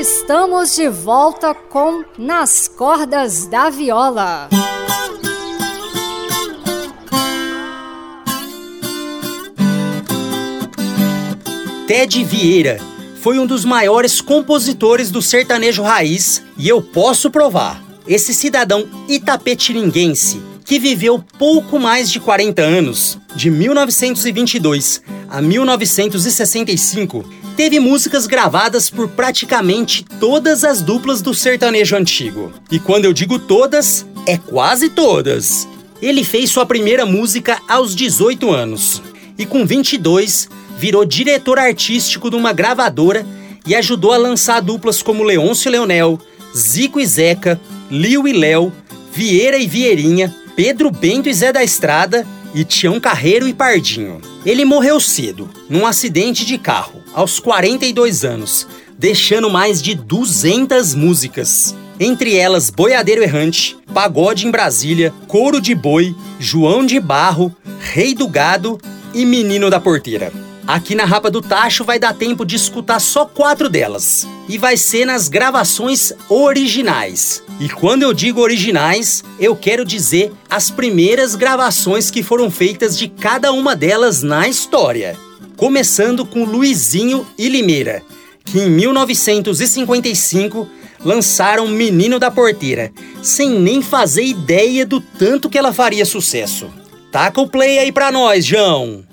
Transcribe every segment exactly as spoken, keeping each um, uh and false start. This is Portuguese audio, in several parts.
Estamos de volta com Nas Cordas da Viola. Ted Vieira foi um dos maiores compositores do sertanejo raiz e eu posso provar. Esse cidadão itapetininguense, que viveu pouco mais de quarenta anos, de mil novecentos e vinte e dois a mil novecentos e sessenta e cinco, teve músicas gravadas por praticamente todas as duplas do sertanejo antigo. E quando eu digo todas, é quase todas. Ele fez sua primeira música aos dezoito anos e com vinte e dois virou diretor artístico de uma gravadora e ajudou a lançar duplas como Leôncio e Leonel, Zico e Zeca, Lio e Léo, Vieira e Vieirinha, Pedro Bento e Zé da Estrada e Tião Carreiro e Pardinho. Ele morreu cedo, num acidente de carro, aos quarenta e dois anos, deixando mais de duzentas músicas. Entre elas Boiadeiro Errante, Pagode em Brasília, Couro de Boi, João de Barro, Rei do Gado e Menino da Porteira. Aqui na Rapa do Tacho vai dar tempo de escutar só quatro delas. E vai ser nas gravações originais. E quando eu digo originais, eu quero dizer as primeiras gravações que foram feitas de cada uma delas na história. Começando com Luizinho e Limeira, que em mil novecentos e cinquenta e cinco lançaram Menino da Porteira, sem nem fazer ideia do tanto que ela faria sucesso. Taca o play aí pra nós, João!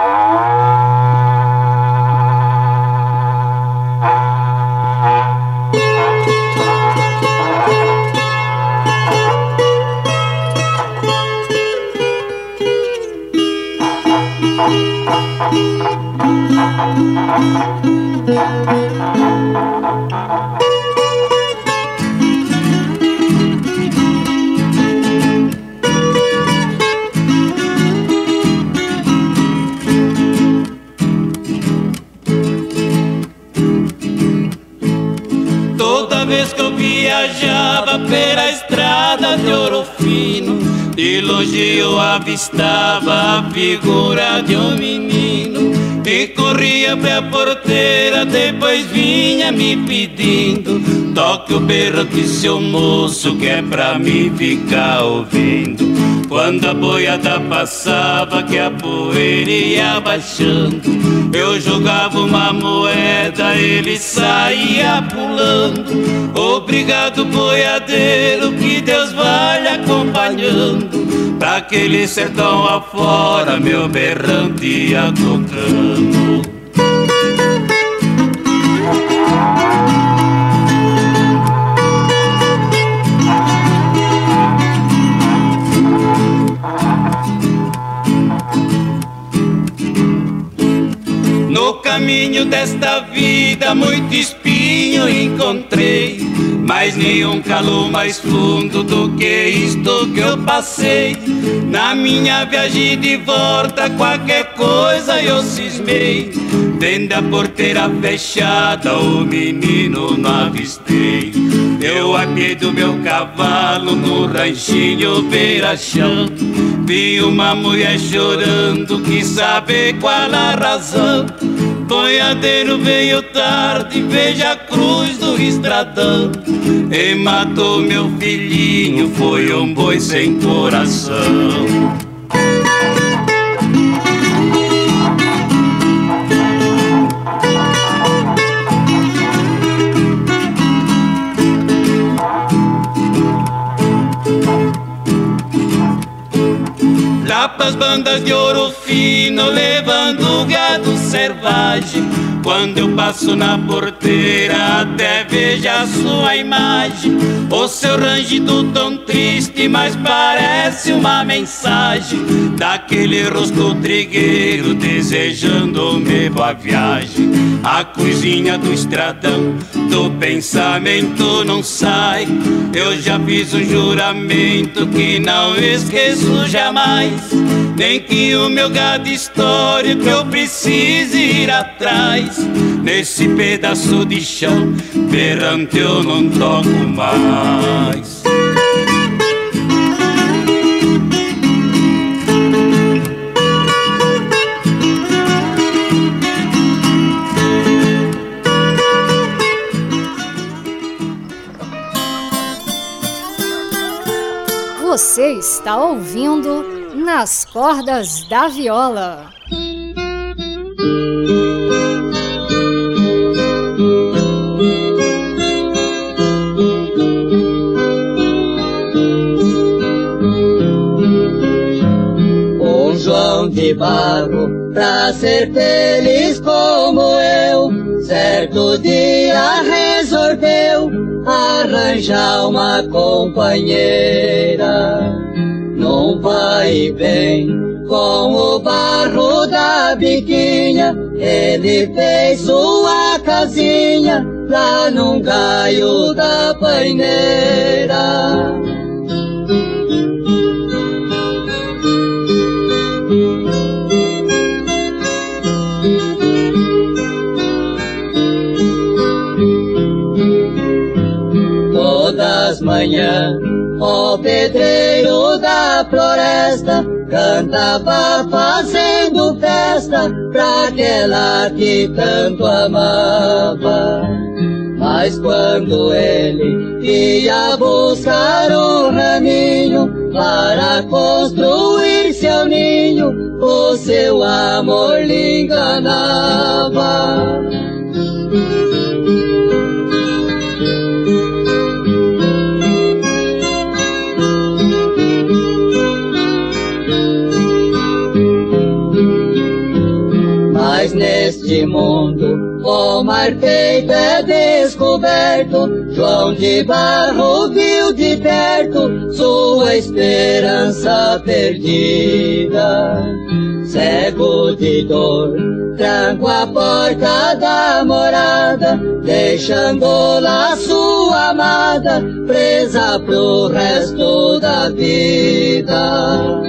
Toda vez que eu viajava pela estrada de Ouro Fino, de longe eu avistava a figura de um menino que corria pra porteira, depois vinha me pedindo: toque o berrante, seu moço, que é pra mim ficar ouvindo. Quando a boiada passava, que a poeira ia baixando, eu jogava uma moeda, ele saía pulando. Obrigado, boiadeiro, que Deus vai lhe acompanhando. Pra aquele sertão afora, meu berrante ia tocando. No caminho desta vida muito espinho encontrei, mas nenhum calor mais fundo do que isto que eu passei. Na minha viagem de volta qualquer coisa eu cismei, vendo a porteira fechada o menino não avistei. Eu apiei do meu cavalo no ranchinho beira-chão, vi uma mulher chorando, quis saber qual a razão. Boiadeiro veio tarde, veja a cruz do estradão, e matou meu filhinho, foi um boi sem coração. Lá pras bandas de Ouro Fino, levando gado selvagem, quando eu passo na porteira até vejo a sua imagem. O seu rangido tão triste, mas parece uma mensagem daquele rosto trigueiro desejando-me boa viagem. A coisinha do estradão do pensamento não sai, eu já fiz um juramento que não esqueço jamais, nem que o meu gado histórico eu precise ir atrás. Nesse pedaço de chão berrante eu não toco mais. Você está ouvindo Nas Cordas da Viola. O João de Barro, pra ser feliz como eu, certo dia resolveu arranjar uma companheira. Não vai bem com o barro da biquinha, ele fez sua casinha lá num gaio da paineira. Todas manhã, o pedreiro da floresta cantava fazendo festa pra aquela que tanto amava. Mas quando ele ia buscar um raminho para construir seu ninho, o seu amor lhe enganava. Mas neste mundo o mar feito é descoberto, João de Barro viu de perto sua esperança perdida. Cego de dor, tranco a porta da morada, deixando lá sua amada, presa pro resto da vida.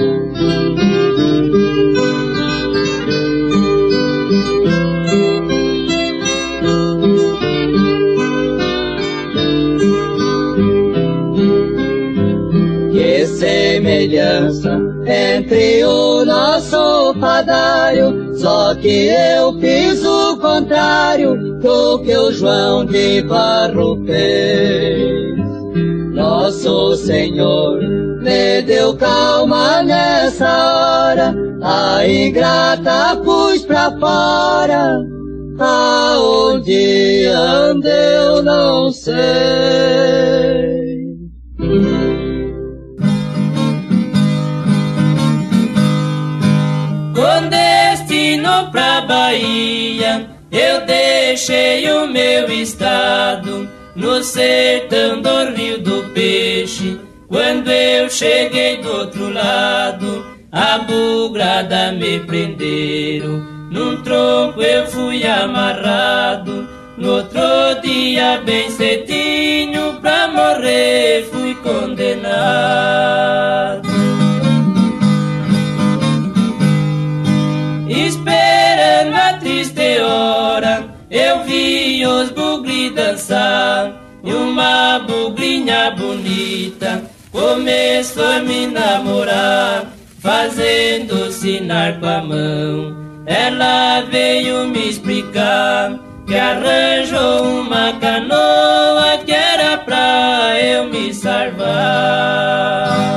Semelhança entre o nosso padário, só que eu fiz o contrário do que o João de Barro fez. Nosso Senhor me deu calma nessa hora, a ingrata pus pra fora, aonde ande eu não sei. Com destino pra Bahia, eu deixei o meu estado, no sertão do Rio do Peixe. Quando eu cheguei do outro lado, a bugrada me prenderam, num tronco eu fui amarrado. No outro dia bem cedinho, pra morrer fui condenado. Esperando a triste hora, eu vi os bugres dançar, e uma bugrinha bonita começou a me namorar, fazendo sinal com a mão. Ela veio me explicar que arranjou uma canoa que era pra eu me salvar.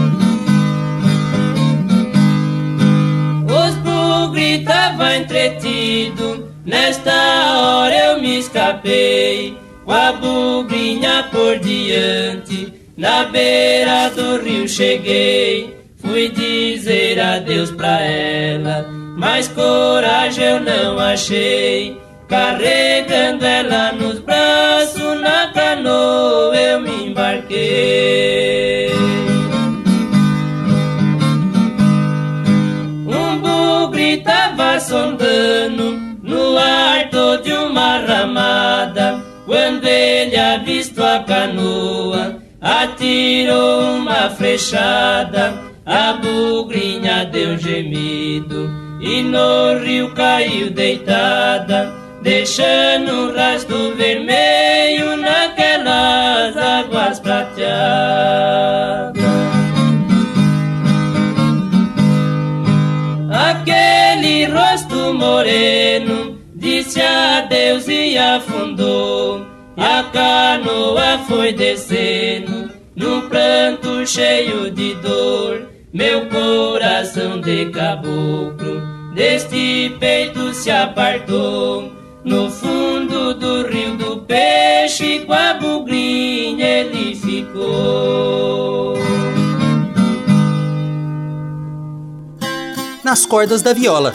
Tava entretido, nesta hora eu me escapei, com a bugrinha por diante, na beira do rio cheguei. Fui dizer adeus pra ela, mas coragem eu não achei, carregando ela nos braços, na canoa eu me embarquei. Tava sondando no arco de uma ramada, quando ele avistou a canoa, atirou uma flechada. A bugrinha deu um gemido e no rio caiu deitada, deixando um rastro vermelho naquelas águas prateadas. Aquele rosto moreno disse adeus e afundou, a canoa foi descendo num pranto cheio de dor, meu coração de caboclo deste peito se apartou. No fundo do rio do peixe, com a bugrinha ele ficou. Nas cordas da viola.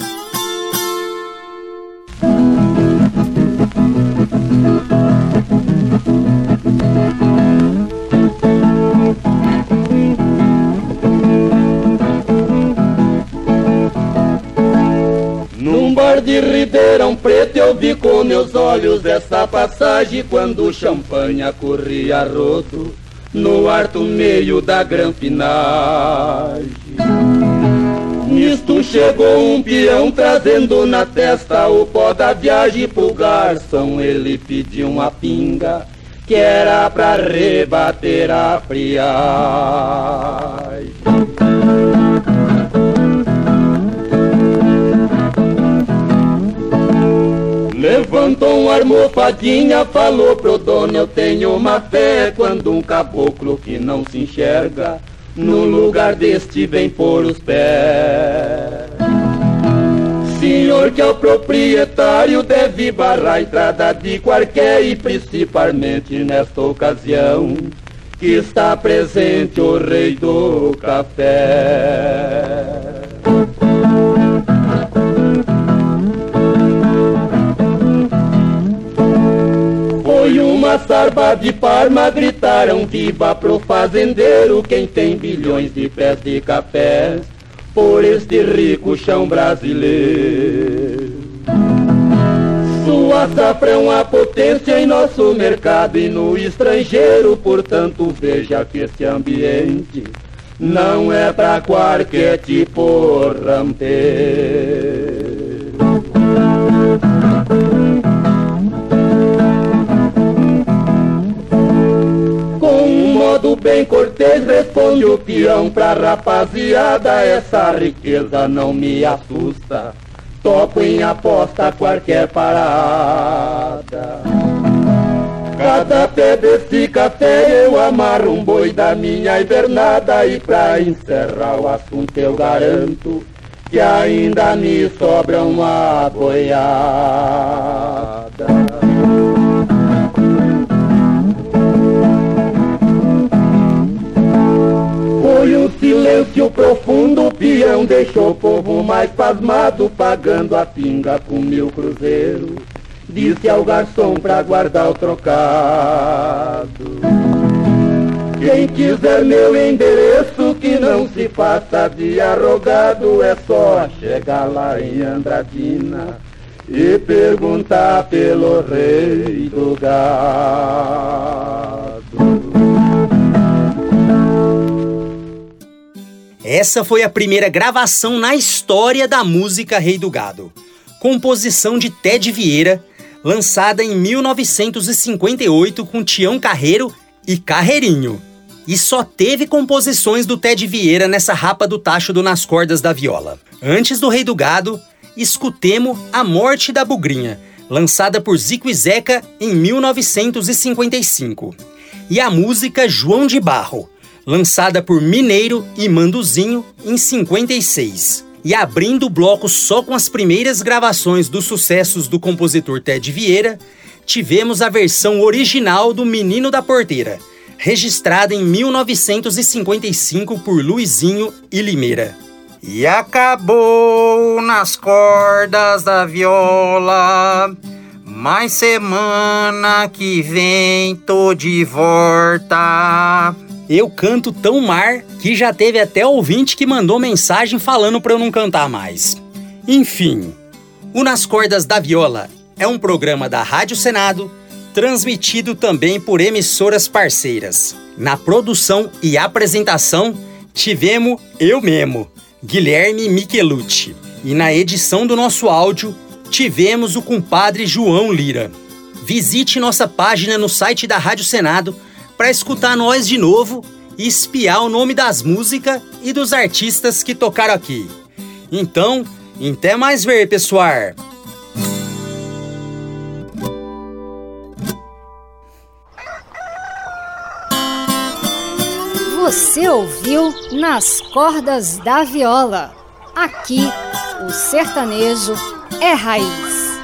Num bar de Ribeirão Preto eu vi com meus olhos essa passagem, quando o champanhe corria a rodo no harto meio da gramfinagem. Nisto chegou um peão trazendo na testa o pó da viagem. Pro garçom ele pediu uma pinga que era pra rebater a friagem. Levantou uma almofadinha, falou pro dono: eu tenho uma fé quando um caboclo que não se enxerga num lugar deste vem pôr os pés. Senhor que é o proprietário deve barrar a entrada de qualquer, e principalmente nesta ocasião que está presente o rei do café. Foi uma sarba de Parma, gritaram viva pro fazendeiro, quem tem bilhões de pés de cafés por este rico chão brasileiro. Sua safra é uma potência em nosso mercado e no estrangeiro, portanto veja que esse ambiente não é pra qualquer tipo rampeiro. Do bem cortês responde o peão pra rapaziada: essa riqueza não me assusta, topo em aposta qualquer parada. Cada pé desse café eu amarro um boi da minha hibernada, e pra encerrar o assunto eu garanto que ainda me sobra uma boiada. Foi um silêncio profundo, o peão deixou o povo mais pasmado, pagando a pinga com mil cruzeiros. Disse ao garçom pra guardar o trocado: quem quiser meu endereço que não se faça de arrogado, é só chegar lá em Andradina e perguntar pelo rei do gado. Essa foi a primeira gravação na história da música Rei do Gado. Composição de Ted Vieira, lançada em mil novecentos e cinquenta e oito com Tião Carreiro e Carreirinho. E só teve composições do Ted Vieira nessa rapa do tacho do Nas Cordas da Viola. Antes do Rei do Gado, escutemos A Morte da Bugrinha, lançada por Zico e Zeca em mil novecentos e cinquenta e cinco. E a música João de Barro, lançada por Mineiro e Manduzinho em cinquenta e seis. E abrindo o bloco só com as primeiras gravações dos sucessos do compositor Ted Vieira, tivemos a versão original do Menino da Porteira, registrada em mil novecentos e cinquenta e cinco por Luizinho e Limeira. E acabou nas cordas da viola, mas semana que vem tô de volta. Eu canto tão mar que já teve até ouvinte que mandou mensagem falando pra eu não cantar mais. Enfim, o Nas Cordas da Viola é um programa da Rádio Senado, transmitido também por emissoras parceiras. Na produção e apresentação, tivemos eu mesmo, Guilherme Michelucci. E na edição do nosso áudio, tivemos o compadre João Lira. Visite nossa página no site da Rádio Senado para escutar nós de novo e espiar o nome das músicas e dos artistas que tocaram aqui. Então, até mais ver, pessoal! Você ouviu Nas Cordas da Viola. Aqui, o sertanejo é raiz.